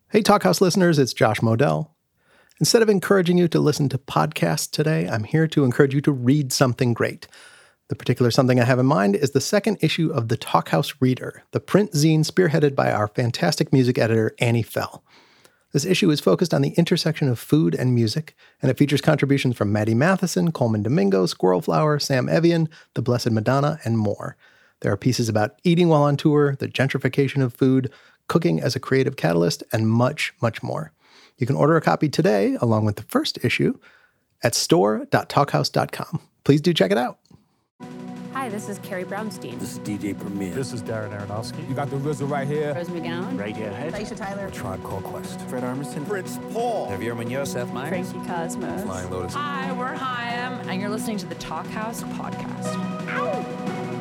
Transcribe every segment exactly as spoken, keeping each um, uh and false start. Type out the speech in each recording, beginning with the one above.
Hey, Talkhouse listeners, it's Josh Modell. Instead of encouraging you to listen to podcasts today, I'm here to encourage you to read something great. The particular something I have in mind is the second issue of the Talkhouse Reader, the print zine spearheaded by our fantastic music editor, Annie Fell. This issue is focused on the intersection of food and music, and it features contributions from Maddie Matheson, Coleman Domingo, Squirrel Flower, Sam Evian, The Blessed Madonna, and more. There are pieces about eating while on tour, the gentrification of food, cooking as a creative catalyst, and much, much more. You can order a copy today, along with the first issue, at store dot talkhouse dot com. Please do check it out. Hi, this is Carrie Brownstein. This is D J Premier. This is Darren Aronofsky. You got the R Z A right here. Rose McGowan. Radiohead. Aisha Tyler. Tribe Called Quest. Fred Armisen. Prince Paul. Javier Munoz. Seth Meyers. Frankie Cosmos. Flying Lotus. Hi, we're Chaim, and you're listening to the Talkhouse Podcast. Ow!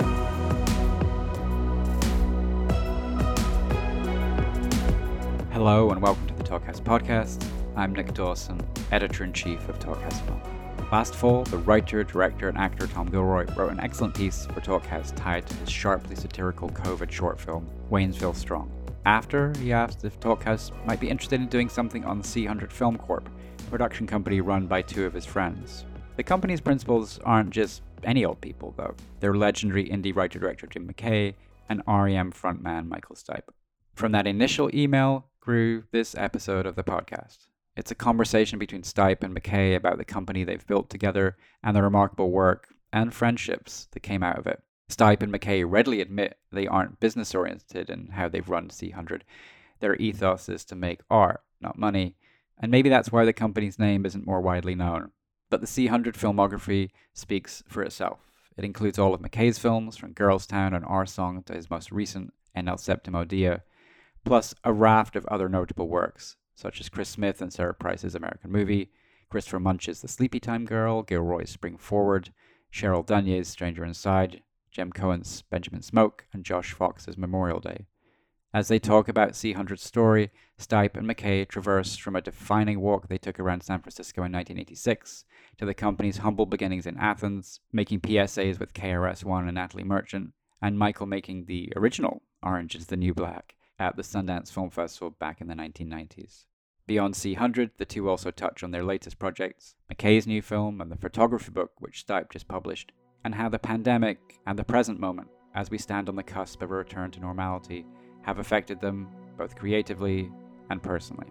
Hello and welcome to the Talkhouse Podcast. I'm Nick Dawson, Editor-in-Chief of Talkhouse Film. Last fall, the writer, director, and actor Tom Gilroy wrote an excellent piece for Talkhouse tied to his sharply satirical COVID short film, Waynesville Strong. After, he asked if Talkhouse might be interested in doing something on the C one hundred Film Corp, a production company run by two of his friends. The company's principals aren't just any old people, though. They're legendary indie writer-director Jim McKay and R E M frontman Michael Stipe. From that initial email grew this episode of the podcast. It's a conversation between Stipe and McKay about the company they've built together and the remarkable work and friendships that came out of it. Stipe and McKay readily admit they aren't business-oriented in how they've run C one hundred. Their ethos is to make art, not money, and maybe that's why the company's name isn't more widely known. But the C one hundred filmography speaks for itself. It includes all of McKay's films, from Girls Town and Our Song to his most recent En El Septimo Dia, plus a raft of other notable works, such as Chris Smith and Sarah Price's American Movie, Christopher Munch's The Sleepy Time Girl, Gilroy's Spring Forward, Cheryl Dunye's Stranger Inside, Jem Cohen's Benjamin Smoke, and Josh Fox's Memorial Day. As they talk about C one hundred's story, Stipe and McKay traverse from a defining walk they took around San Francisco in nineteen eighty-six to the company's humble beginnings in Athens, making P S As with K R S One and Natalie Merchant, and Michael making the original Orange is the New Black at the Sundance Film Festival back in the nineteen nineties. Beyond C one hundred, the two also touch on their latest projects, McKay's new film and the photography book which Stipe just published, and how the pandemic and the present moment, as we stand on the cusp of a return to normality, have affected them both creatively and personally.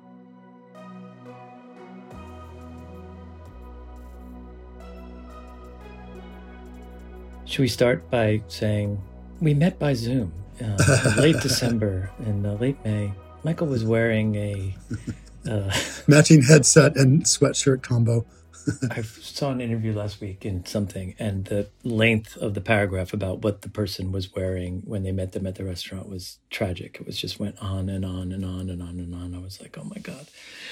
Should we start by saying we met by Zoom uh, in late December and uh, late May? Michael was wearing a uh, matching headset and sweatshirt combo. I saw an interview last week in something, and the length of the paragraph about what the person was wearing when they met them at the restaurant was tragic. It was just went on and on and on and on and on. I was like, oh my God.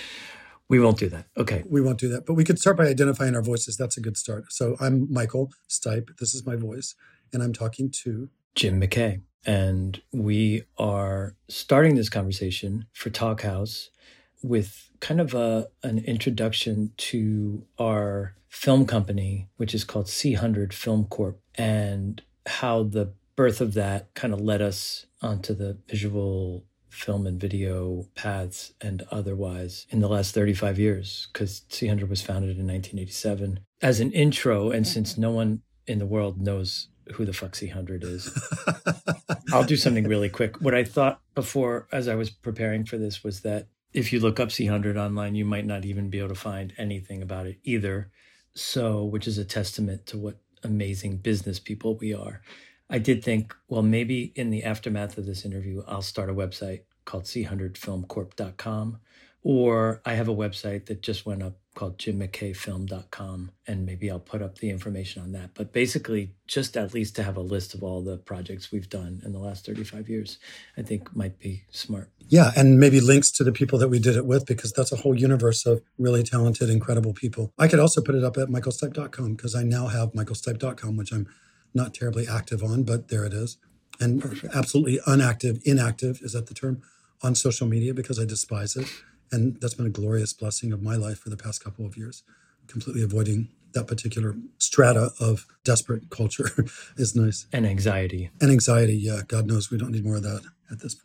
We won't do that. Okay. We won't do that. But we could start by identifying our voices. That's a good start. So I'm Michael Stipe. This is my voice. And I'm talking to Jim McKay. And we are starting this conversation for Talkhouse with kind of a an introduction to our film company, which is called C one hundred Film Corp, and how the birth of that kind of led us onto the visual film and video paths and otherwise in the last thirty-five years, because C one hundred was founded in nineteen eighty-seven. As an intro, and since no one in the world knows who the fuck C one hundred is, I'll do something really quick. What I thought before, as I was preparing for this, was that if you look up C one hundred online, you might not even be able to find anything about it either. So, which is a testament to what amazing business people we are. I did think, well, maybe in the aftermath of this interview, I'll start a website called c one hundred film corp dot com, or I have a website that just went up called jim mckay film dot com, and maybe I'll put up the information on that. But basically, just at least to have a list of all the projects we've done in the last thirty-five years, I think might be smart. Yeah, and maybe links to the people that we did it with, because that's a whole universe of really talented, incredible people. I could also put it up at michael stipe dot com, because I now have michael stipe dot com, which I'm not terribly active on, but there it is. And Perfect. Absolutely unactive, inactive, is that the term, on social media, because I despise it. And that's been a glorious blessing of my life for the past couple of years. Completely avoiding that particular strata of desperate culture is nice. And anxiety. And anxiety, yeah. God knows we don't need more of that at this point.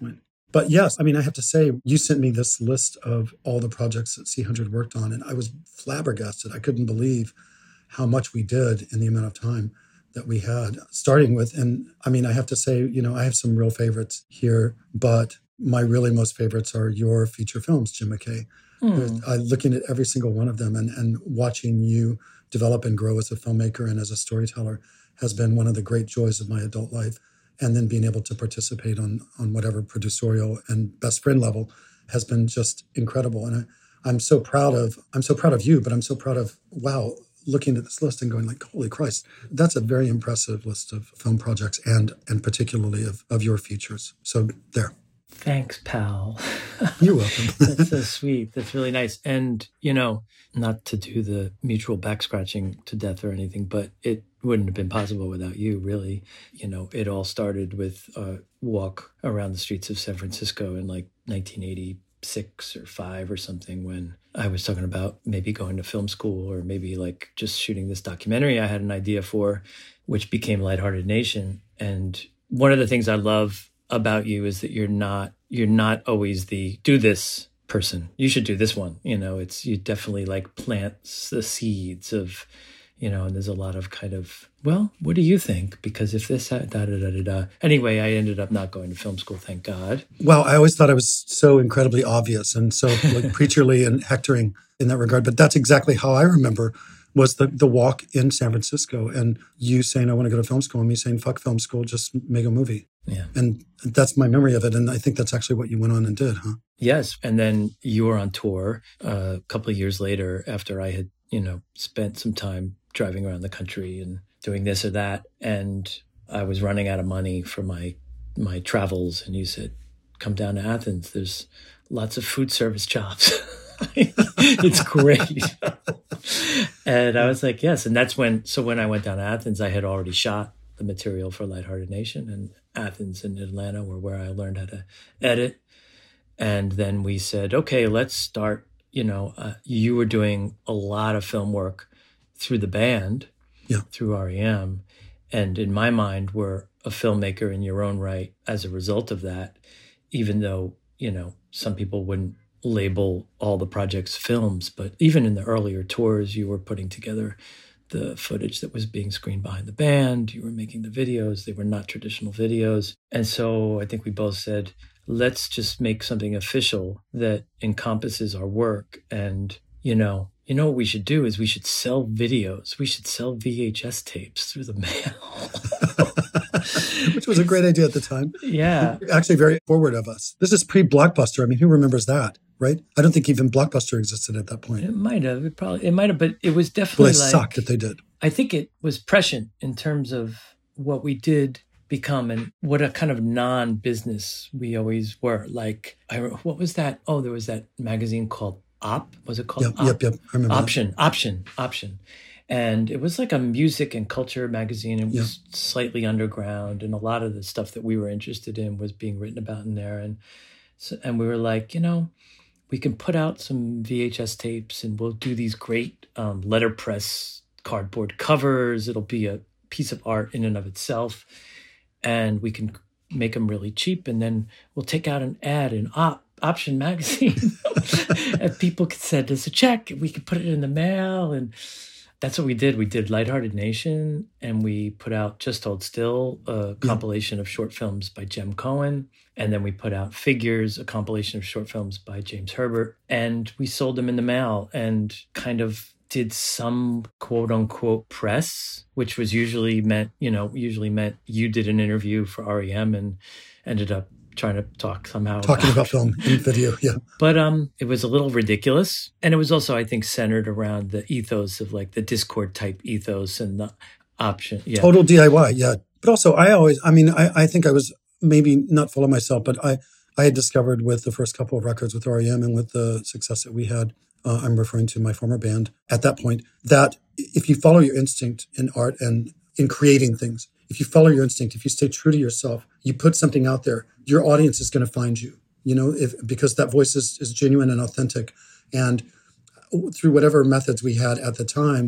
But yes, I mean, I have to say, you sent me this list of all the projects that C one hundred worked on, and I was flabbergasted. I couldn't believe how much we did in the amount of time that we had, starting with, and I mean, I have to say, you know, I have some real favorites here, but my really most favorites are your feature films, Jim McKay. Mm. I, looking at every single one of them and, and watching you develop and grow as a filmmaker and as a storyteller has been one of the great joys of my adult life. And then being able to participate on on whatever producerial and best friend level has been just incredible. And I, I'm so proud of I'm so proud of you, but I'm so proud of, wow, looking at this list and going like, holy Christ, that's a very impressive list of film projects and and particularly of, of your features. So there. Thanks, pal. You're welcome. That's so sweet. That's really nice. And, you know, not to do the mutual back scratching to death or anything, but it wouldn't have been possible without you, really. You know, it all started with a walk around the streets of San Francisco in like nineteen eighty-six or five or something, when I was talking about maybe going to film school or maybe like just shooting this documentary I had an idea for, which became Lighthearted Nation. And one of the things I love about you is that you're not you're not always the do this person. You should do this one. You know, it's you definitely like plants the seeds of, you know, and there's a lot of kind of, well, what do you think? Because if this, da, da, da, da, da. Anyway, I ended up not going to film school, thank God. Well, I always thought I was so incredibly obvious and so like preacherly and hectoring in that regard. But that's exactly how I remember was the, the walk in San Francisco and you saying, I want to go to film school, and me saying, fuck film school, just make a movie. Yeah. And that's my memory of it. And I think that's actually what you went on and did, huh? Yes. And then you were on tour uh, a couple of years later after I had, you know, spent some time driving around the country and doing this or that. And I was running out of money for my my travels. And you said, come down to Athens. There's lots of food service jobs. It's great. And I was like, yes. And that's when, so when I went down to Athens, I had already shot the material for Lighthearted Nation, and Athens and Atlanta were where I learned how to edit. And then we said, okay, let's start, you know, uh, you were doing a lot of film work through the band, yeah. through R E M. And in my mind, were a filmmaker in your own right as a result of that, even though, you know, some people wouldn't label all the projects films, but even in the earlier tours, you were putting together the footage that was being screened behind the band. You were making the videos. They were not traditional videos. And so I think we both said, let's just make something official that encompasses our work. And, you know, you know what we should do is we should sell videos. We should sell V H S tapes through the mail. Which was a great idea at the time. Yeah. Actually very forward of us. This is pre-Blockbuster. I mean, who remembers that, right? I don't think even Blockbuster existed at that point. It might have. It probably, it might have, but it was definitely well, they like... sucked that they did. I think it was prescient in terms of what we did become and what a kind of non-business we always were. Like, I, what was that? Oh, there was that magazine called Op. Was it called Yep, Op? yep, yep. I remember Option, that. Option, Option. And it was like a music and culture magazine. It was yeah. slightly underground, and a lot of the stuff that we were interested in was being written about in there. And so, and we were like, you know, we can put out some V H S tapes, and we'll do these great um, letterpress cardboard covers. It'll be a piece of art in and of itself, and we can make them really cheap. And then we'll take out an ad in Op. Option magazine, and people could send us a check. We could put it in the mail, and that's what we did. We did Lighthearted Nation, and we put out Just Hold Still, a compilation of short films by Jem Cohen. And then we put out Figures, a compilation of short films by James Herbert. And we sold them in the mail and kind of did some quote unquote press, which was usually meant, you know, usually meant you did an interview for R E M and ended up trying to talk somehow talking about, about film and video, yeah. But um, it was a little ridiculous, and it was also, I think, centered around the ethos of like the Discord type ethos and the option. Yeah, total D I Y, yeah. But also, I always, I mean, I, I think I was maybe not full of myself, but I, I had discovered with the first couple of records with R E M and with the success that we had, uh, I'm referring to my former band at that point, that if you follow your instinct in art and in creating things, if you follow your instinct, if you stay true to yourself, you put something out there, your audience is going to find you, you know, if because that voice is, is genuine and authentic. And through whatever methods we had at the time,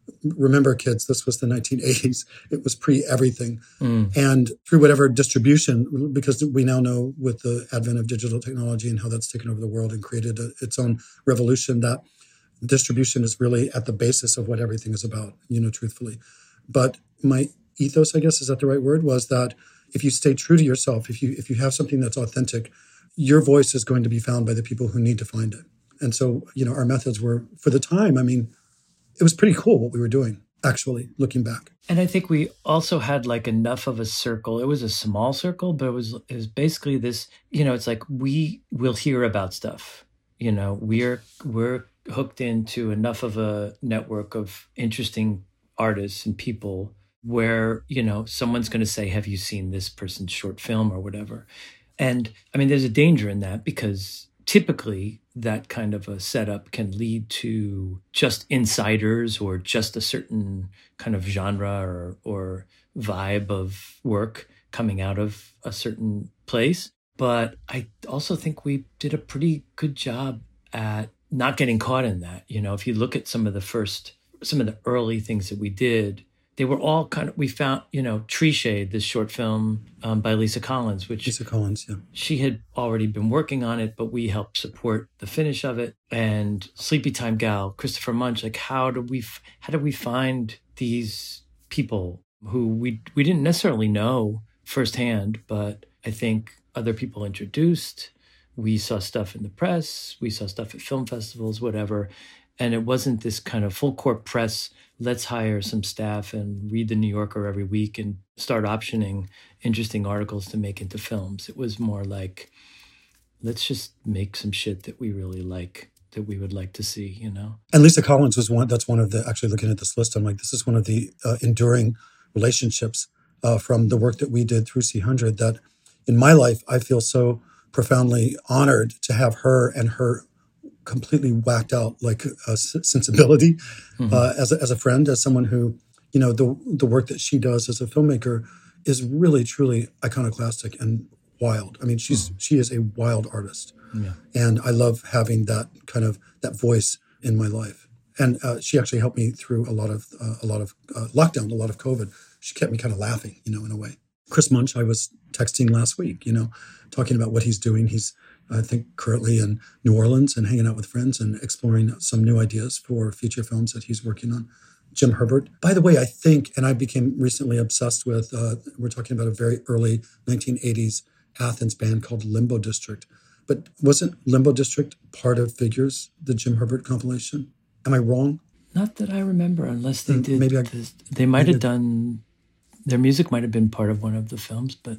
remember, kids, this was the nineteen eighties. It was pre-everything. Mm. And through whatever distribution, because we now know with the advent of digital technology and how that's taken over the world and created a, its own revolution, that distribution is really at the basis of what everything is about, you know, truthfully. But my ethos, I guess, is that the right word, was that if you stay true to yourself, if you if you have something that's authentic, your voice is going to be found by the people who need to find it. And so, you know, our methods were, for the time, I mean, it was pretty cool what we were doing, actually, looking back. And I think we also had like enough of a circle. It was a small circle, but it was, it was basically this, you know, it's like we will hear about stuff. You know, we're we're hooked into enough of a network of interesting artists and people where, you know, someone's going to say, have you seen this person's short film or whatever? And I mean, there's a danger in that because typically that kind of a setup can lead to just insiders or just a certain kind of genre or, or vibe of work coming out of a certain place. But I also think we did a pretty good job at not getting caught in that. You know, if you look at some of the first, some of the early things that we did, they were all kind of, we found, you know, Tree Shade, this short film um, by Lisa Collins, which Lisa Collins, yeah. She had already been working on it, but we helped support the finish of it. And Sleepy Time Gal, Christopher Munch, like how do we, how do we find these people who we we didn't necessarily know firsthand, but I think other people introduced. We saw stuff in the press, we saw stuff at film festivals, whatever. And it wasn't this kind of full court press, let's hire some staff and read the New Yorker every week and start optioning interesting articles to make into films. It was more like, let's just make some shit that we really like, that we would like to see, you know? And Lisa Collins was one, that's one of the, actually looking at this list, I'm like, this is one of the uh, enduring relationships uh, from the work that we did through C one hundred that in my life, I feel so profoundly honored to have her and her completely whacked out like uh, sensibility mm-hmm. uh, as a, as a friend, as someone who, you know, the the work that she does as a filmmaker is really truly iconoclastic and wild. I mean, she's mm-hmm. she is a wild artist, yeah. And I love having that kind of that voice in my life. And uh, she actually helped me through a lot of uh, a lot of uh, lockdown, a lot of COVID. She kept me kind of laughing, you know, in a way. Chris Munch, I was texting last week, you know, talking about what he's doing. He's, I think, currently in New Orleans and hanging out with friends and exploring some new ideas for feature films that he's working on. Jim Herbert. By the way, I think, and I became recently obsessed with, uh, we're talking about a very early nineteen eighties Athens band called Limbo District. But wasn't Limbo District part of Figures, the Jim Herbert compilation? Am I wrong? Not that I remember, unless they did. Maybe I, this. They might have done, their music might have been part of one of the films, but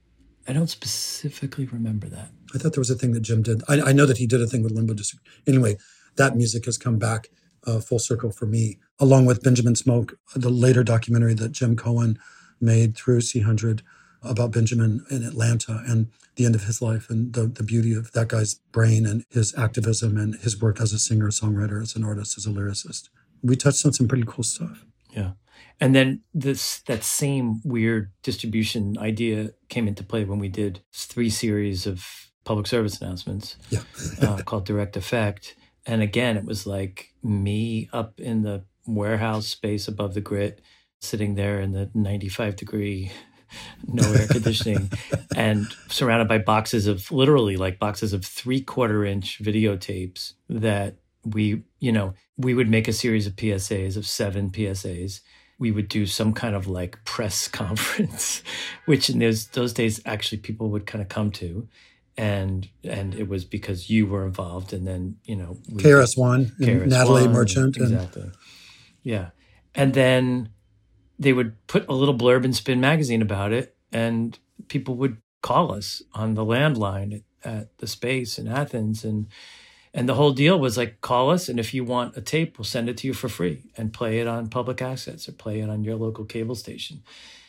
I don't specifically remember that. I thought there was a thing that Jim did. I, I know that he did a thing with Limbo District. Anyway, that music has come back uh, full circle for me, along with Benjamin Smoke, the later documentary that Jim Cohen made through C one hundred about Benjamin in Atlanta and the end of his life and the, the beauty of that guy's brain and his activism and his work as a singer, songwriter, as an artist, as a lyricist. We touched on some pretty cool stuff. Yeah. And then this that same weird distribution idea came into play when we did three series of public service announcements yeah. uh, called Direct Effect. And again, it was like me up in the warehouse space above the grit, sitting there in the ninety-five degree, no air conditioning, and surrounded by boxes of, literally like boxes of three quarter inch videotapes that we, you know, we would make a series of P S As, of seven P S As. We would do some kind of like press conference, which in those those days actually people would kind of come to, and and it was because you were involved, and then you know K R S One, Natalie Merchant, exactly, and... yeah, and then they would put a little blurb in Spin Magazine about it, and people would call us on the landline at, at the space in Athens, and. And the whole deal was like, call us, and if you want a tape, we'll send it to you for free and play it on public access or play it on your local cable station.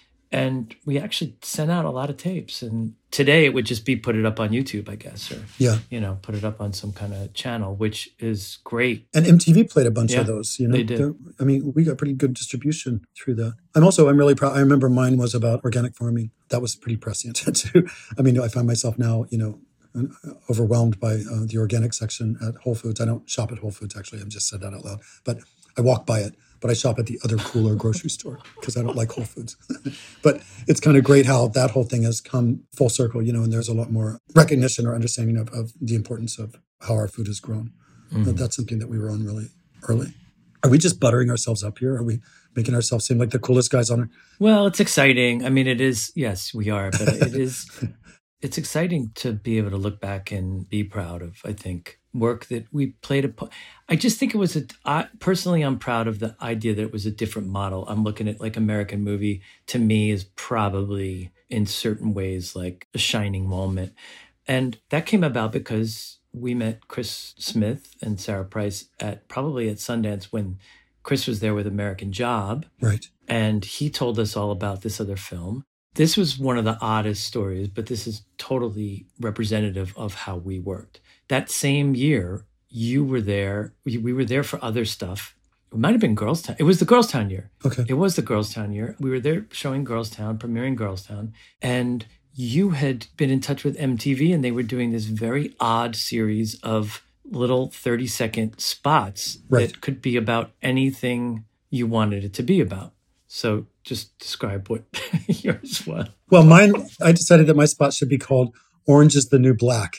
And we actually sent out a lot of tapes. And today it would just be put it up on YouTube, I guess, or, yeah. you know, put it up on some kind of channel, which is great. And M T V played a bunch yeah, of those, you know. They did. They're, I mean, we got pretty good distribution through that. I'm also, I'm really proud. I remember mine was about organic farming. That was pretty prescient too. I mean, I find myself now, you know, overwhelmed by uh, the organic section at Whole Foods. I don't shop at Whole Foods, actually. I've just said that out loud. But I walk by it, but I shop at the other cooler grocery store because I don't like Whole Foods. But it's kind of great how that whole thing has come full circle, you know, and there's a lot more recognition or understanding of, of the importance of how our food has grown. Mm-hmm. But that's something that we were on really early. Are we just buttering ourselves up here? Are we making ourselves seem like the coolest guys on earth? Well, it's exciting. I mean, it is. Yes, we are. But it is, it's exciting to be able to look back and be proud of, I think, work that we played a part. I just think it was a, I, personally, I'm proud of the idea that it was a different model. I'm looking at like American Movie, to me, is probably in certain ways like a shining moment. And that came about because we met Chris Smith and Sarah Price at probably at Sundance when Chris was there with American Job. Right. And he told us all about this other film. This was one of the oddest stories, but this is totally representative of how we worked. That same year, you were there. We, we were there for other stuff. It might have been Girlstown. It was the Girlstown year. Okay. It was the Girlstown year. We were there showing Girlstown, premiering Girlstown. And you had been in touch with M T V, and they were doing this very odd series of little thirty-second spots right. that could be about anything you wanted it to be about. So just describe what yours was. Well, mine, I decided that my spot should be called Orange is the New Black.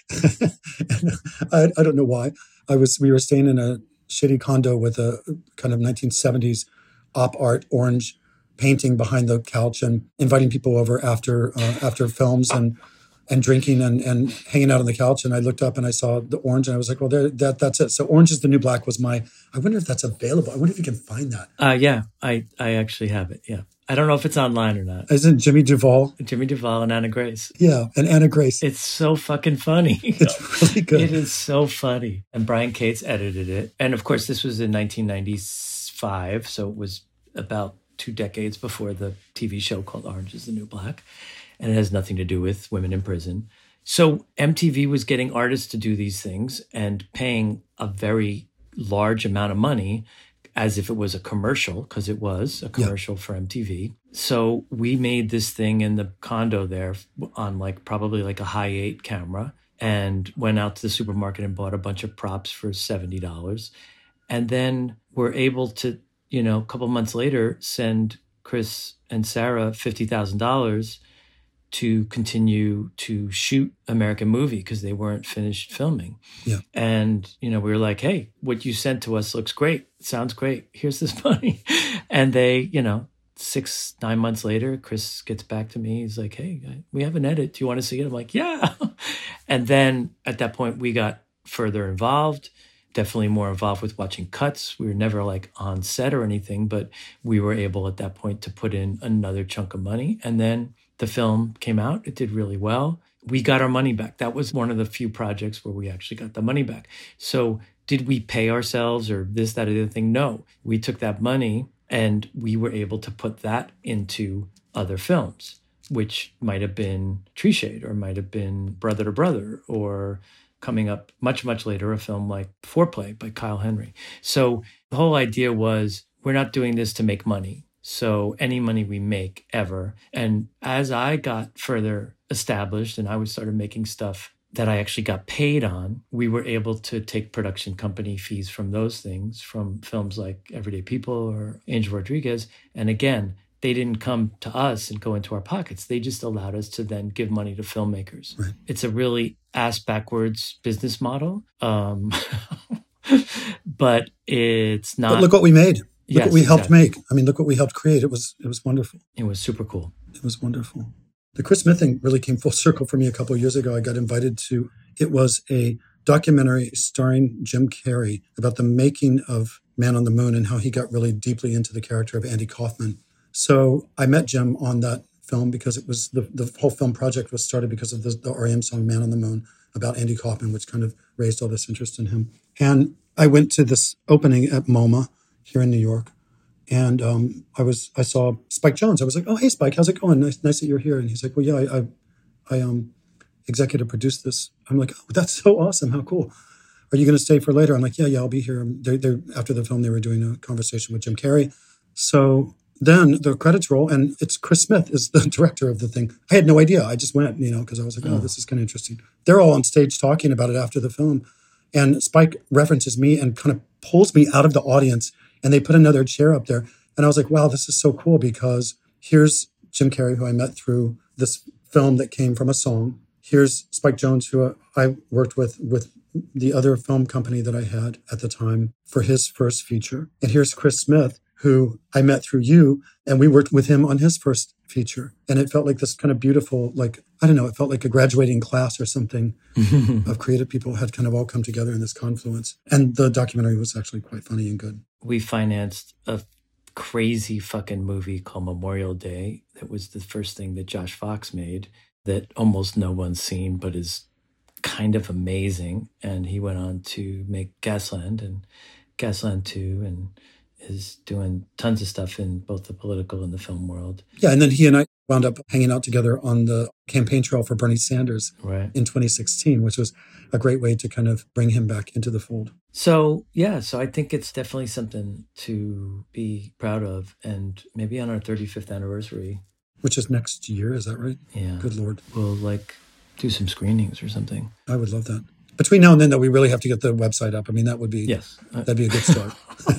and I, I don't know why. I was we were staying in a shitty condo with a kind of nineteen seventies op art orange painting behind the couch and inviting people over after uh, after films and and drinking and, and hanging out on the couch. And I looked up and I saw the orange and I was like, well, there, that that's it. So Orange is the New Black was my, I wonder if that's available. I wonder if you can find that. Uh, yeah, I, I actually have it. Yeah. I don't know if it's online or not. Isn't Jimmy Duvall? Jimmy Duvall and Anna Grace. Yeah, and Anna Grace. It's so fucking funny. It's really good. It is so funny. And Brian Cates edited it. And of course, this was in nineteen ninety-five. So it was about two decades before the T V show called Orange is the New Black. And it has nothing to do with women in prison. So M T V was getting artists to do these things and paying a very large amount of money as if it was a commercial, because it was a commercial yeah. for M T V. So we made this thing in the condo there on like probably like a high eight camera and went out to the supermarket and bought a bunch of props for seventy dollars. And then we're able to, you know, a couple months later, send Chris and Sarah fifty thousand dollars to continue to shoot American Movie because they weren't finished filming. Yeah. And, you know, we were like, hey, what you sent to us looks great. Sounds great. Here's this money. And they, you know, six, nine months later, Chris gets back to me. He's like, hey, we have an edit. Do you want to see it? I'm like, yeah. And then at that point, we got further involved, definitely more involved with watching cuts. We were never like on set or anything, but we were able at that point to put in another chunk of money. And then the film came out. It did really well. We got our money back. That was one of the few projects where we actually got the money back. So did we pay ourselves or this, that, or the other thing? No. We took that money and we were able to put that into other films, which might have been Tree Shade or might have been Brother to Brother or coming up much, much later, a film like Foreplay by Kyle Henry. So the whole idea was we're not doing this to make money. So any money we make ever. And as I got further established and I was started making stuff that I actually got paid on, we were able to take production company fees from those things, from films like Everyday People or Angel Rodriguez. And again, they didn't come to us and go into our pockets. They just allowed us to then give money to filmmakers. Right. It's a really ass-backwards business model. Um, but it's not... But look what we made. Look Yes, what we helped exactly. make. I mean, look what we helped create. It was it was wonderful. It was super cool. It was wonderful. The Chris Smith thing really came full circle for me a couple of years ago. I got invited to, it was a documentary starring Jim Carrey about the making of Man on the Moon and how he got really deeply into the character of Andy Kaufman. So I met Jim on that film because it was, the, the whole film project was started because of the, the R E M song Man on the Moon about Andy Kaufman, which kind of raised all this interest in him. And I went to this opening at MoMA here in New York. And um, I was, I saw Spike Jonze. I was like, "Oh, hey, Spike, how's it going? Nice, nice that you're here." And he's like, "Well, yeah, I, I, I um, executive produced this." I'm like, "Oh, that's so awesome! How cool! Are you going to stay for later?" I'm like, "Yeah, yeah, I'll be here." They're, they're, after the film, they were doing a conversation with Jim Carrey. So then the credits roll, and it's Chris Smith is the director of the thing. I had no idea. I just went, you know, because I was like, "Oh, this is kind of interesting." They're all on stage talking about it after the film, and Spike references me and kind of pulls me out of the audience And they put another chair up there. And I was like, wow, this is so cool because here's Jim Carrey, who I met through this film that came from a song. Here's Spike Jonze, who I worked with with the other film company that I had at the time for his first feature. And here's Chris Smith, who I met through you, and we worked with him on his first feature. And it felt like this kind of beautiful, like, I don't know, it felt like a graduating class or something of creative people had kind of all come together in this confluence. And the documentary was actually quite funny and good. We financed a crazy fucking movie called Memorial Day. That was the first thing that Josh Fox made that almost no one's seen, but is kind of amazing. And he went on to make Gasland and Gasland two and is doing tons of stuff in both the political and the film world. Yeah, and then he and I wound up hanging out together on the campaign trail for Bernie Sanders right. in twenty sixteen, which was a great way to kind of bring him back into the fold. So, yeah, so I think it's definitely something to be proud of. And maybe on our thirty-fifth anniversary. Which is next year, is that right? Yeah. Good Lord. We'll like do some screenings or something. I would love that. Between now and then, though, we really have to get the website up. I mean, that would be, yes. that'd be a good start.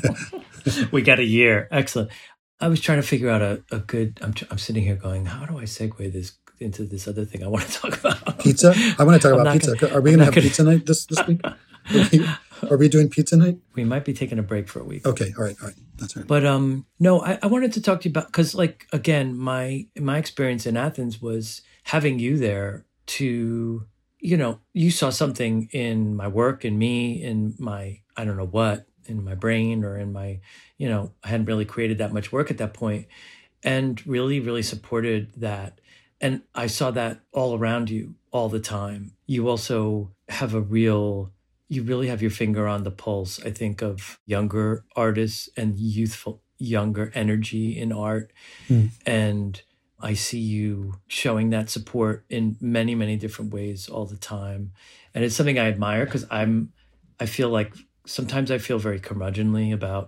We got a year. Excellent. I was trying to figure out a, a good, I'm, I'm sitting here going, how do I segue this into this other thing I want to talk about? Pizza? I want to talk I'm about pizza. Gonna, are we going to have gonna... pizza night this, this week? Are we, are we doing pizza night? We might be taking a break for a week. Okay. All right. All right. That's right. But um, no, I, I wanted to talk to you about, because like, again, my my experience in Athens was having you there to, you know, you saw something in my work, in me, in my, I don't know what, in my brain or in my, you know, I hadn't really created that much work at that point, and really, really supported that. And I saw that all around you all the time. You also have a real, you really have your finger on the pulse, I think, of younger artists and youthful, younger energy in art. Mm. And I see you showing that support in many, many different ways all the time. And it's something I admire because I'm, I feel like sometimes I feel very curmudgeonly about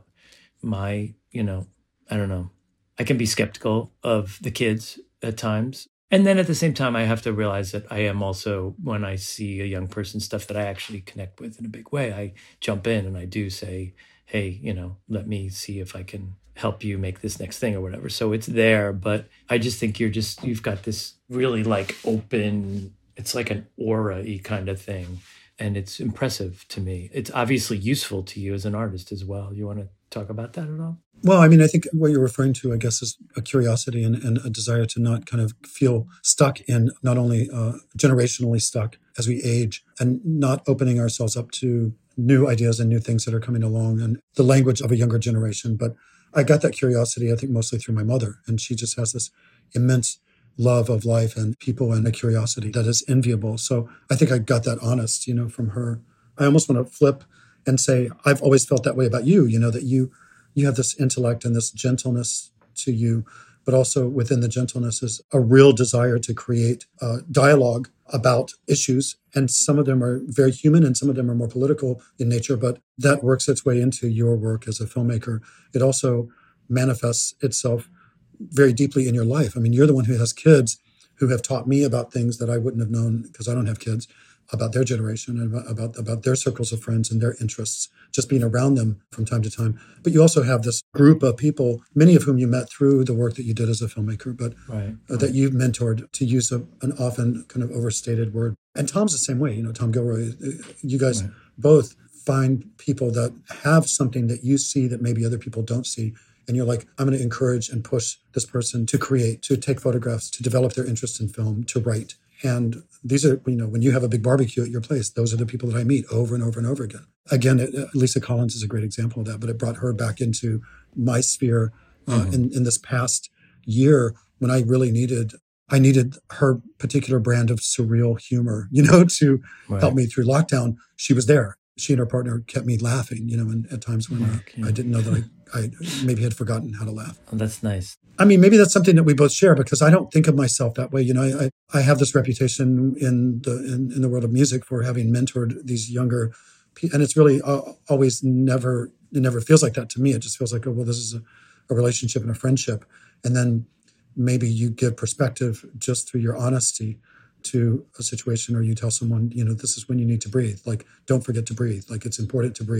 my, you know, I don't know. I can be skeptical of the kids at times. And then at the same time, I have to realize that I am also, when I see a young person stuff that I actually connect with in a big way, I jump in and I do say, hey, you know, let me see if I can help you make this next thing or whatever. So it's there, but I just think you're just, you've got this really like open, it's like an aura-y kind of thing. And it's impressive to me. It's obviously useful to you as an artist as well. You want to talk about that at all? Well, I mean, I think what you're referring to, I guess, is a curiosity and, and a desire to not kind of feel stuck in, not only uh, generationally stuck as we age, and not opening ourselves up to new ideas and new things that are coming along and the language of a younger generation. But I got that curiosity, I think, mostly through my mother. And she just has this immense love of life and people and a curiosity that is enviable. So I think I got that honest, you know, from her. I almost want to flip and say, I've always felt that way about you, you know, that you you have this intellect and this gentleness to you, but also within the gentleness is a real desire to create uh, dialogue about issues. And some of them are very human and some of them are more political in nature, but that works its way into your work as a filmmaker. It also manifests itself very deeply in your life. I mean, you're the one who has kids who have taught me about things that I wouldn't have known because I don't have kids, about their generation and about, about, about their circles of friends and their interests, just being around them from time to time. But you also have this group of people, many of whom you met through the work that you did as a filmmaker, but right, uh, that you've mentored, to use a, an often kind of overstated word. And Tom's the same way, you know, Tom Gilroy, you guys right. both find people that have something that you see that maybe other people don't see. And you're like, I'm going to encourage and push this person to create, to take photographs, to develop their interest in film, to write. And these are, you know, when you have a big barbecue at your place, those are the people that I meet over and over and over again. Again, it, uh, Lisa Collins is a great example of that, but it brought her back into my sphere uh, mm-hmm. in, in this past year when I really needed, I needed her particular brand of surreal humor, you know, to right. help me through lockdown. She was there. She and her partner kept me laughing, you know, and at times when uh, I didn't know that I, I maybe had forgotten how to laugh. Oh, that's nice. I mean, maybe that's something that we both share because I don't think of myself that way. You know, I, I have this reputation in the in, in the world of music for having mentored these younger people. And it's really uh, always never, it never feels like that to me. It just feels like, oh, well, this is a, a relationship and a friendship. And then maybe you give perspective just through your honesty to a situation, or you tell someone, you know, this is when you need to breathe. Like, don't forget to breathe. Like, it's important to breathe.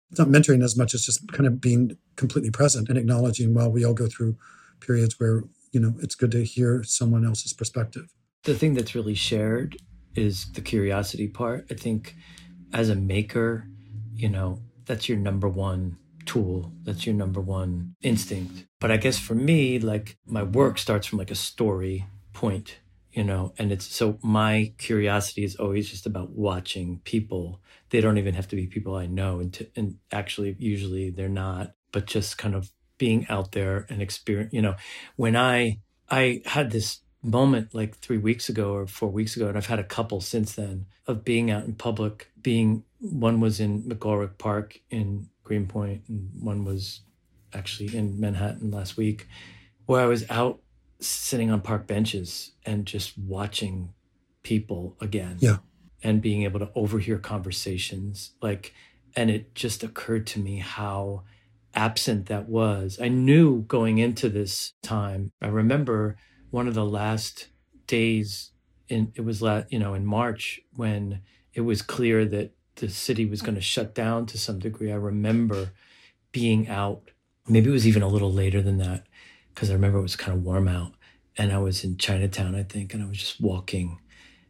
It's not mentoring as much as just kind of being completely present and acknowledging while we all go through periods where, you know, it's good to hear someone else's perspective. The thing that's really shared is the curiosity part. I think as a maker, you know, that's your number one tool. That's your number one instinct. But I guess for me, like my work starts from like a story point, you know, and it's so my curiosity is always just about watching people. They don't even have to be people I know. And, to, and actually, usually they're not, but just kind of being out there and experience, you know, when I, I had this moment like three weeks ago or four weeks ago, and I've had a couple since then of being out in public, being, one was in McGolrick Park in Greenpoint, and one was actually in Manhattan last week, where I was out sitting on park benches and just watching people again. Yeah. And being able to overhear conversations. Like, and it just occurred to me how absent that was. I knew going into this time, I remember one of the last days in, it was, la- you know, in March when it was clear that the city was going to shut down to some degree. I remember being out, maybe it was even a little later than that, because I remember it was kind of warm out. And I was in Chinatown, I think, and I was just walking.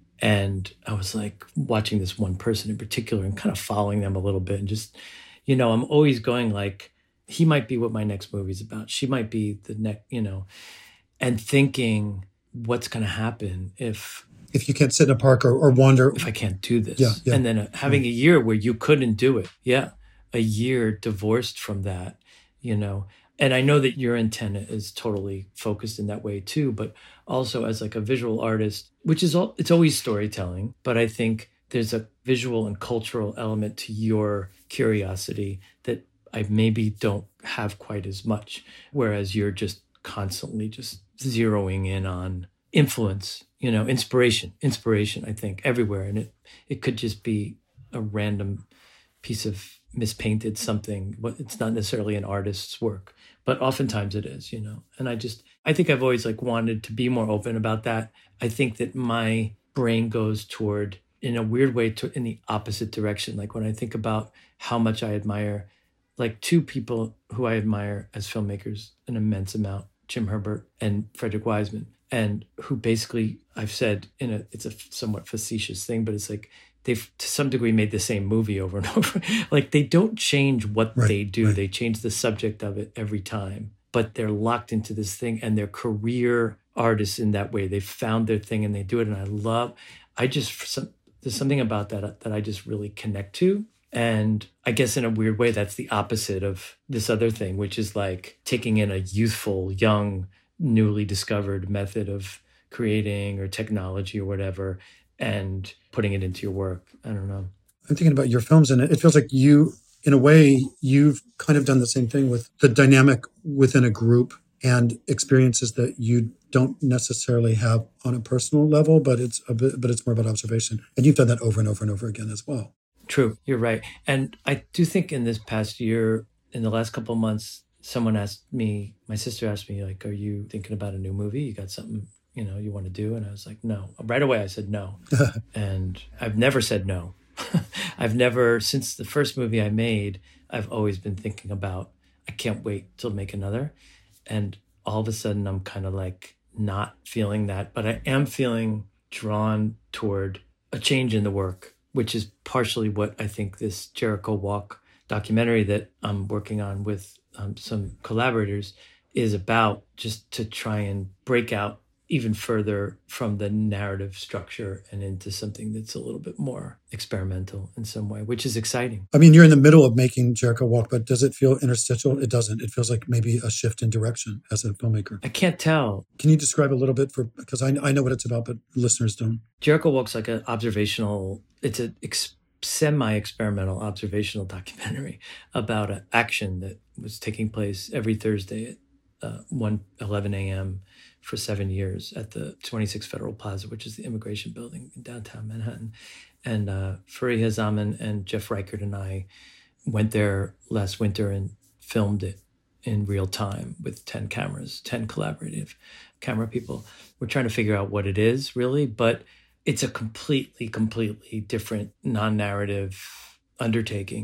And I was like watching this one person in particular and kind of following them a little bit. And just, you know, I'm always going like, he might be what my next movie's about. She might be the next, you know, and thinking what's going to happen if... If you can't sit in a park or, or wander. If I can't do this. Yeah, yeah. And then uh, having a year where you couldn't do it. Yeah. A year divorced from that, you know. And I know that your antenna is totally focused in that way too, but also as like a visual artist, which is all, it's always storytelling, but I think there's a visual and cultural element to your curiosity that I maybe don't have quite as much, whereas you're just constantly just zeroing in on influence, you know, inspiration, inspiration, I think, everywhere. And it, it could just be a random piece of mispainted something, but it's not necessarily an artist's work, but oftentimes it is, you know. And I just, I think I've always like wanted to be more open about that. I think that my brain goes toward, in a weird way, to in the opposite direction. Like when I think about how much I admire, like two people who I admire as filmmakers an immense amount, Jim Herbert and Frederick Wiseman, and who basically, I've said in a, it's a somewhat facetious thing, but it's like, they've to some degree made the same movie over and over. Like they don't change what right, they do. Right. They change the subject of it every time, but they're locked into this thing and they're career artists in that way. They found their thing and they do it. And I love, I just, some, there's something about that that I just really connect to. And I guess in a weird way, that's the opposite of this other thing, which is like taking in a youthful, young, newly discovered method of creating or technology or whatever, and putting it into your work. I don't know. I'm thinking about your films, and it feels like you, in a way, you've kind of done the same thing with the dynamic within a group and experiences that you don't necessarily have on a personal level, but it's a bit, but it's more about observation. And you've done that over and over and over again as well. True, you're right. And I do think in this past year, in the last couple of months, someone asked me, my sister asked me, like, are you thinking about a new movie? You got something, you know, you want to do? And I was like, no. Right away, I said no. And I've never said no. I've never, since the first movie I made, I've always been thinking about, I can't wait to make another. And all of a sudden, I'm kind of like not feeling that, but I am feeling drawn toward a change in the work, which is partially what I think this Jericho Walk documentary that I'm working on with um, some collaborators is about, just to try and break out even further from the narrative structure and into something that's a little bit more experimental in some way, which is exciting. I mean, you're in the middle of making Jericho Walk, but does it feel interstitial? It doesn't. It feels like maybe a shift in direction as a filmmaker. I can't tell. Can you describe a little bit for, because I, I know what it's about, but listeners don't. Jericho Walk's like an observational, it's a ex- semi-experimental observational documentary about an action that was taking place every Thursday at uh, one eleven a.m. for seven years at the twenty-six Federal Plaza, which is the immigration building in downtown Manhattan. And uh, Fariha Zaman and Jeff Reichert and I went there last winter and filmed it in real time with ten cameras, ten collaborative camera people. We're trying to figure out what it is really, but it's a completely, completely different non-narrative undertaking.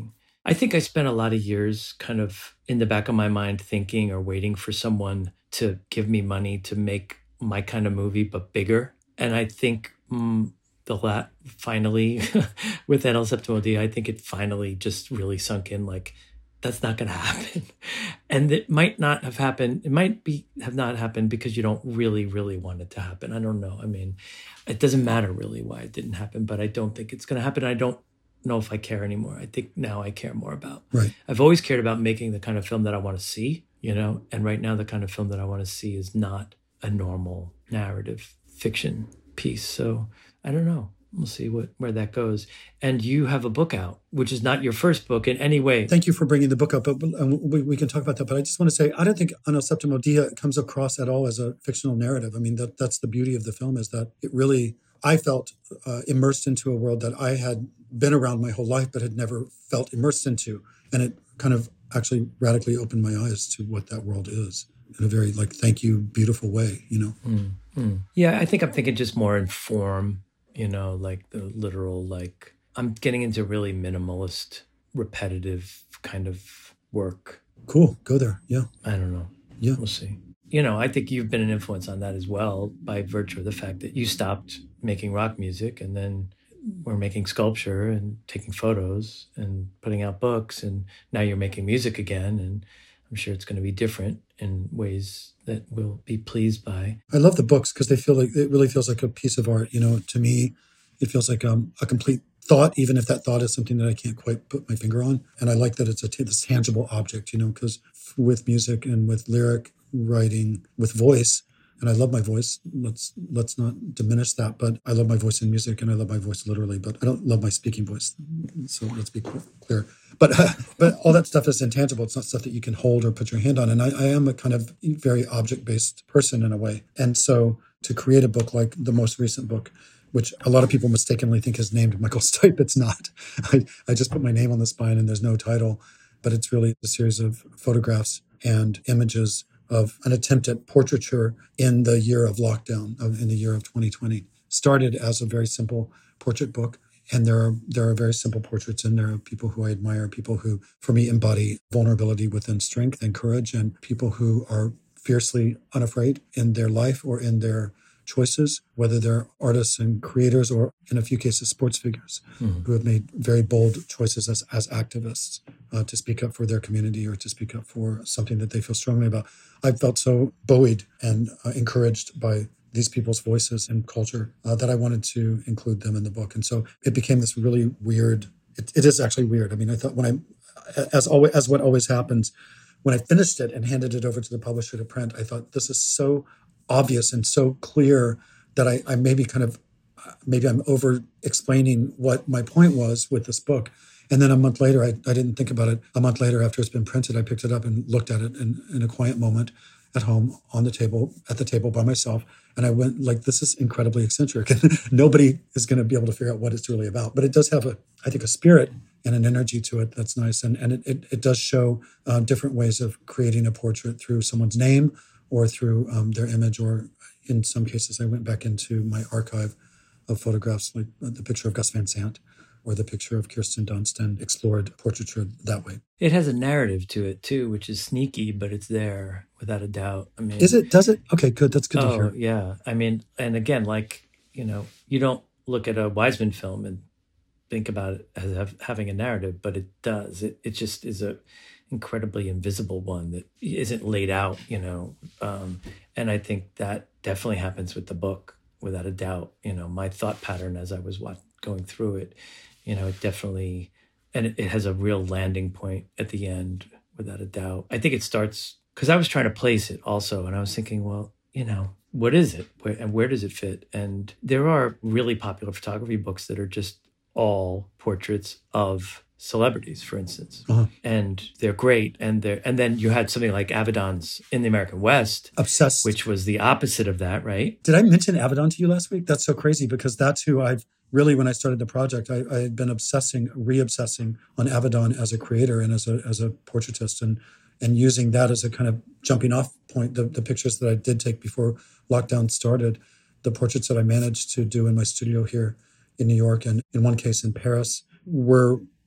I think I spent a lot of years kind of in the back of my mind thinking or waiting for someone to give me money to make my kind of movie, but bigger. And I think mm, the la- finally, with El Séptimo Día, I think it finally just really sunk in, like, that's not going to happen. And it might not have happened. It might be have not happened because you don't really, really want it to happen. I don't know. I mean, it doesn't matter really why it didn't happen, but I don't think it's going to happen. I don't know if I care anymore. I think now I care more about. Right. I've always cared about making the kind of film that I want to see, you know, and right now the kind of film that I want to see is not a normal narrative fiction piece. So I don't know. We'll see what where that goes. And you have a book out, which is not your first book in any way. Thank you for bringing the book up, but um, we, we can talk about that. But I just want to say, I don't think El Séptimo Día comes across at all as a fictional narrative. I mean, that that's the beauty of the film, is that it really, I felt uh, immersed into a world that I had been around my whole life, but had never felt immersed into. And it kind of actually radically opened my eyes to what that world is in a very, like, thank you, beautiful way, you know? Mm, mm. Yeah, I think I'm thinking just more in form. You know, like the literal, like, I'm getting into really minimalist, repetitive kind of work. Cool. Go there. Yeah. I don't know. Yeah. We'll see. You know, I think you've been an influence on that as well by virtue of the fact that you stopped making rock music and then we're making sculpture and taking photos and putting out books. And now you're making music again. And I'm sure it's going to be different in ways that we'll be pleased by. I love the books because they feel like, it really feels like a piece of art. You know, to me, it feels like um, a complete thought, even if that thought is something that I can't quite put my finger on. And I like that it's a t- this tangible object, you know, because with music and with lyric writing, with voice, and I love my voice. Let's let's not diminish that, but I love my voice in music and I love my voice literally, but I don't love my speaking voice. So let's be clear. But uh, but all that stuff is intangible. It's not stuff that you can hold or put your hand on. And I, I am a kind of very object-based person in a way. And so to create a book like the most recent book, which a lot of people mistakenly think is named Michael Stipe, it's not. I, I just put my name on the spine and there's no title, but it's really a series of photographs and images of an attempt at portraiture in the year of lockdown, of, in the year of twenty twenty. Started as a very simple portrait book. And there are there are very simple portraits in there of people who I admire, people who, for me, embody vulnerability within strength and courage, and people who are fiercely unafraid in their life or in their choices, whether they're artists and creators or, in a few cases, sports figures mm-hmm. who have made very bold choices as, as activists uh, to speak up for their community or to speak up for something that they feel strongly about. I've felt so buoyed and uh, encouraged by these people's voices and culture uh, that I wanted to include them in the book. And so it became this really weird, it, it is actually weird. I mean, I thought when I, as always, as what always happens, when I finished it and handed it over to the publisher to print, I thought this is so obvious and so clear that I, I maybe kind of, maybe I'm over explaining what my point was with this book. And then a month later, I, I didn't think about it. A month later, after it's been printed, I picked it up and looked at it in, in a quiet moment at home on the table, at the table by myself. And I went like, this is incredibly eccentric. And nobody is going to be able to figure out what it's really about. But it does have, a, I think, a spirit and an energy to it that's nice. And, and it, it, it does show uh, different ways of creating a portrait through someone's name or through um, their image. Or in some cases, I went back into my archive of photographs, like the picture of Gus Van Sant or the picture of Kirsten Dunst, and explored portraiture that way. It has a narrative to it too, which is sneaky, but it's there without a doubt. I mean, is it? Does it? Okay, good. That's good oh, to hear. Yeah. I mean, and again, like, you know, you don't look at a Wiseman film and think about it as have, having a narrative, but it does. It it just is a incredibly invisible one that isn't laid out, you know. Um, and I think that definitely happens with the book, without a doubt. You know, my thought pattern as I was watch, going through it, you know, it definitely, and it, it has a real landing point at the end, without a doubt. I think it starts, because I was trying to place it also, and I was thinking, well, you know, what is it? Where, and where does it fit? And there are really popular photography books that are just all portraits of celebrities, for instance. Uh-huh. And they're great. And they're, and then you had something like Avedon's In the American West. Obsessed. Which was the opposite of that, right? Did I mention Avedon to you last week? That's so crazy, because that's who I've really, when I started the project, I, I had been obsessing, re-obsessing on Avedon as a creator and as a as a portraitist, and and using that as a kind of jumping off point. The, the pictures that I did take before lockdown started, the portraits that I managed to do in my studio here in New York, and in one case in Paris, were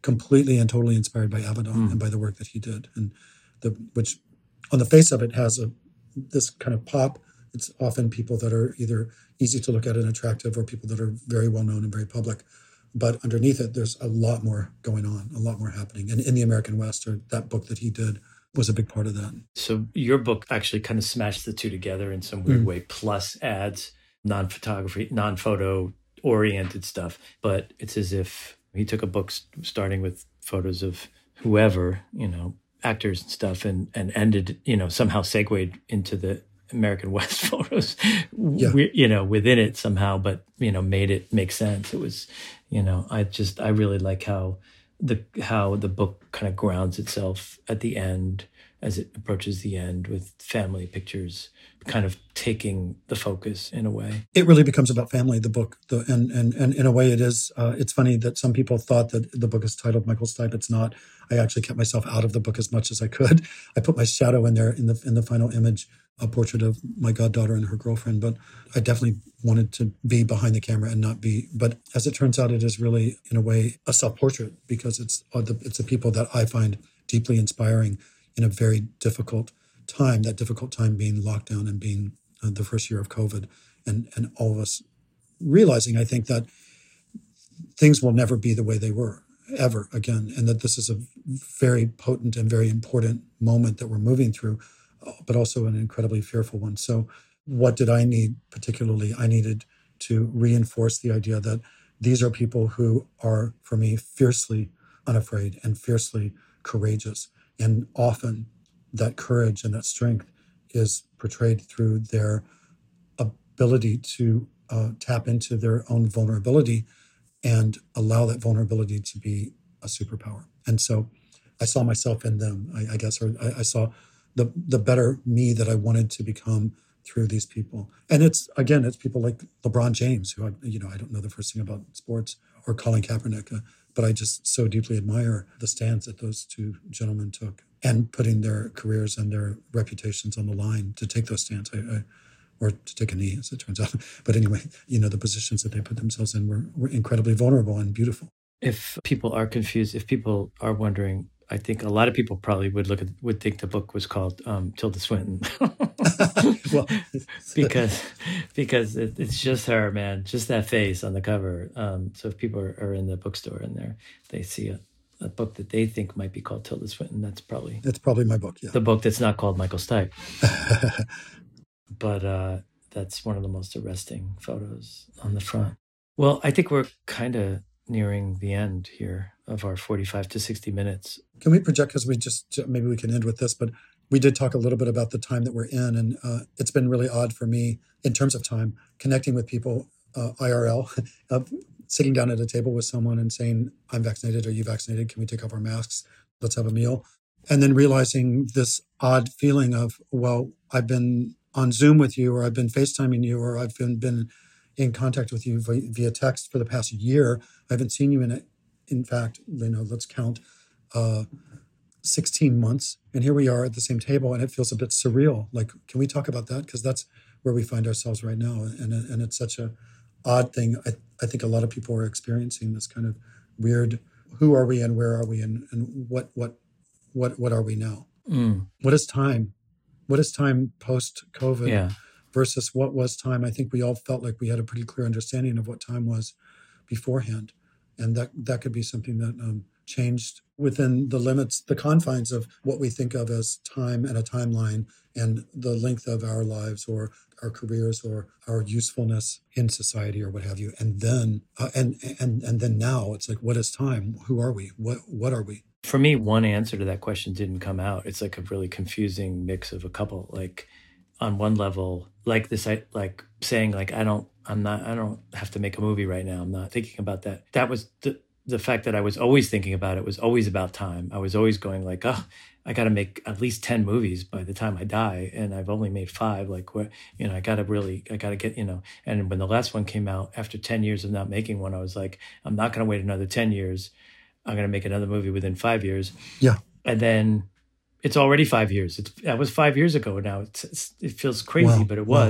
completely and totally inspired by Avedon mm. and by the work that he did, and the which on the face of it has a this kind of pop. It's often people that are either easy to look at and attractive, or people that are very well known and very public. But underneath it, there's a lot more going on, a lot more happening. And in the American West, or that book that he did, was a big part of that. So your book actually kind of smashed the two together in some weird mm. way, plus adds non-photography, non-photo oriented stuff. But it's as if he took a book starting with photos of whoever, you know, actors and stuff, and, and ended, you know, somehow segued into the American West photos, yeah. we, you know, within it somehow, but, you know, made it make sense. It was, you know, I just, I really like how the, how the book kind of grounds itself at the end, as it approaches the end, with family pictures kind of taking the focus in a way. It really becomes about family, the book. The, and, and, and in a way it is, uh, it's funny that some people thought that the book is titled Michael Stipe. It's not. I actually kept myself out of the book as much as I could. I put my shadow in there in the, in the final image, a portrait of my goddaughter and her girlfriend, but I definitely wanted to be behind the camera and not be. But as it turns out, it is really, in a way, a self-portrait, because it's it's the people that I find deeply inspiring in a very difficult time, that difficult time being lockdown and being uh, the first year of COVID, and, and all of us realizing, I think, that things will never be the way they were, ever again, and that this is a very potent and very important moment that we're moving through, but also an incredibly fearful one. So what did I need particularly? I needed to reinforce the idea that these are people who are, for me, fiercely unafraid and fiercely courageous. And often that courage and that strength is portrayed through their ability to uh, tap into their own vulnerability and allow that vulnerability to be a superpower. And so I saw myself in them, I, I guess, or I, I saw the the better me that I wanted to become through these people. And it's, again, it's people like LeBron James, who, I, you know, I don't know the first thing about sports, or Colin Kaepernick, uh, but I just so deeply admire the stance that those two gentlemen took, and putting their careers and their reputations on the line to take those stands, I, I, or to take a knee, as it turns out. But anyway, you know, the positions that they put themselves in were, were incredibly vulnerable and beautiful. If people are confused, if people are wondering, I think a lot of people probably would look at would think the book was called um, Tilda Swinton, well, because because it, it's just her, man, just that face on the cover. Um, so if people are, are in the bookstore and there they see a, a book that they think might be called Tilda Swinton, that's probably that's probably my book. Yeah, the book that's not called Michael Stipe. But uh, that's one of the most arresting photos on the front. Well, I think we're kind of nearing the end here of our forty-five to sixty minutes. Can we project, because we just, maybe we can end with this, but we did talk a little bit about the time that we're in, and uh, it's been really odd for me in terms of time, connecting with people uh, I R L, uh, sitting down at a table with someone and saying, I'm vaccinated, are you vaccinated? Can we take off our masks? Let's have a meal. And then realizing this odd feeling of, well, I've been on Zoom with you, or I've been FaceTiming you, or I've been, been in contact with you via, via text for the past year. I haven't seen you in it. In fact, you know, let's count uh, sixteen months. And here we are at the same table, and it feels a bit surreal. Like, can we talk about that? Because that's where we find ourselves right now. And, and it's such a odd thing. I, I think a lot of people are experiencing this kind of weird, who are we and where are we, and, and what, what, what, what are we now? Mm. What is time? What is time post-COVID? Yeah. Versus what was time. I think we all felt like we had a pretty clear understanding of what time was beforehand. And that that could be something that um, changed within the limits, the confines of what we think of as time and a timeline, and the length of our lives or our careers or our usefulness in society or what have you. And then uh, and and and then now it's like, what is time? Who are we? What what are we? For me, one answer to that question didn't come out. It's like a really confusing mix of a couple. Like, on one level, like this, I like saying like, I don't, I'm not, I don't have to make a movie right now. I'm not thinking about that. That was the, the fact that I was always thinking about it was always about time. I was always going like, oh, I got to make at least ten movies by the time I die. And I've only made five. Like, what, you know, I got to really, I got to get, you know, and when the last one came out after ten years of not making one, I was like, I'm not going to wait another ten years. I'm going to make another movie within five years. Yeah. And then it's already five years. It's, that was five years ago now. It's, it's, it feels crazy, wow. but it was. Wow.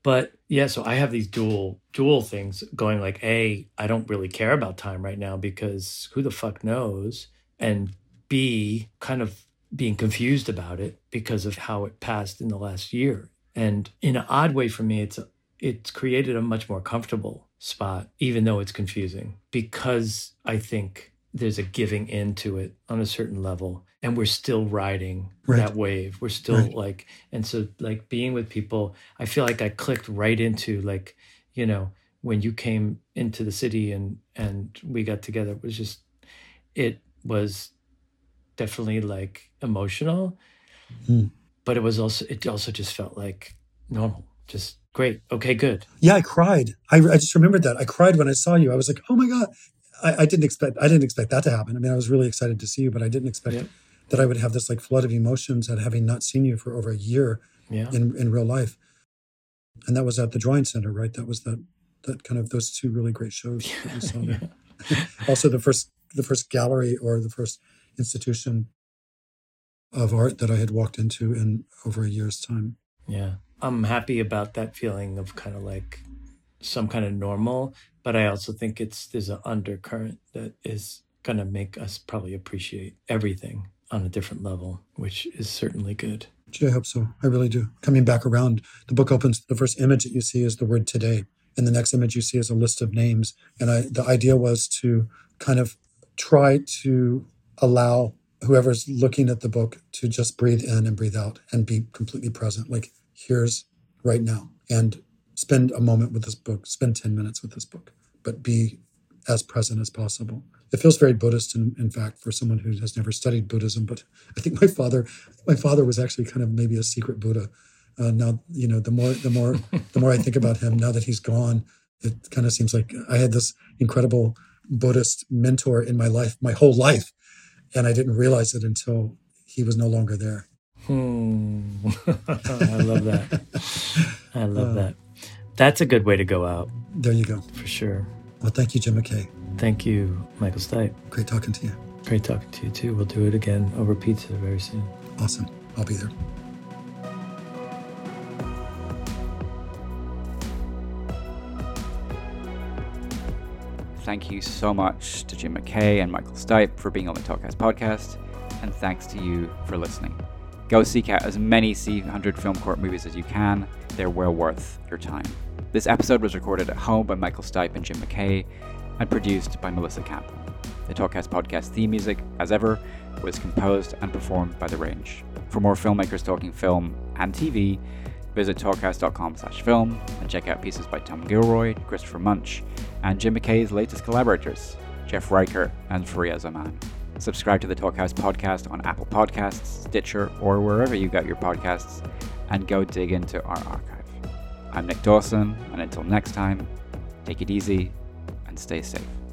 But yeah, so I have these dual dual things going like, A, I don't really care about time right now because who the fuck knows? And B, kind of being confused about it because of how it passed in the last year. And in an odd way for me, it's a, it's created a much more comfortable spot, even though it's confusing, because I think there's a giving into it on a certain level. And we're still riding right. that wave. We're still right. like, and so like being with people, I feel like I clicked right into like, you know, when you came into the city and, and we got together, it was just, it was definitely like emotional, mm. but it was also, it also just felt like normal, just great. Okay, good. Yeah, I cried. I, I just remembered that. I cried when I saw you. I was like, oh my God. I, I didn't expect, I didn't expect that to happen. I mean, I was really excited to see you, but I didn't expect yeah. that I would have this like flood of emotions at having not seen you for over a year yeah. in, in real life. And that was at the Drawing Center, right? That was that, that kind of those two really great shows yeah, that we saw there. Yeah. Also the first, the first gallery or the first institution of art that I had walked into in over a year's time. Yeah. I'm happy about that feeling of kind of like some kind of normal, but I also think it's there's an undercurrent that is going to make us probably appreciate everything on a different level, which is certainly good. Gee, I hope so. I really do. Coming back around, the book opens, the first image that you see is the word today. And the next image you see is a list of names. And I, the idea was to kind of try to allow whoever's looking at the book to just breathe in and breathe out and be completely present. Like, here's right now. And spend a moment with this book, spend ten minutes with this book, but be as present as possible. It feels very Buddhist, in, in fact, for someone who has never studied Buddhism. But I think my father, my father was actually kind of maybe a secret Buddha. Uh, now, you know, the more, the more, the more I think about him, now that he's gone, it kind of seems like I had this incredible Buddhist mentor in my life, my whole life, and I didn't realize it until he was no longer there. Hmm. I love that. I love uh, that. That's a good way to go out. There you go. For sure. Well, thank you, Jim McKay. Thank you, Michael Stipe. Great talking to you. Great talking to you, too. We'll do it again over pizza very soon. Awesome. I'll be there. Thank you so much to Jim McKay and Michael Stipe for being on the Talkcast podcast, and thanks to you for listening. Go seek out as many C one hundred Film Court movies as you can. They're well worth your time. This episode was recorded at home by Michael Stipe and Jim McKay and produced by Melissa Campbell. The Talkcast podcast theme music, as ever, was composed and performed by The Range. For more filmmakers talking film and T V, visit talkcast.com slash film and check out pieces by Tom Gilroy, Christopher Munch, and Jim McKay's latest collaborators, Jeff Riker and Faria Zaman. Subscribe to the Talkcast podcast on Apple Podcasts, Stitcher, or wherever you get your podcasts, and go dig into our archive. I'm Nick Dawson, and until next time, take it easy and stay safe.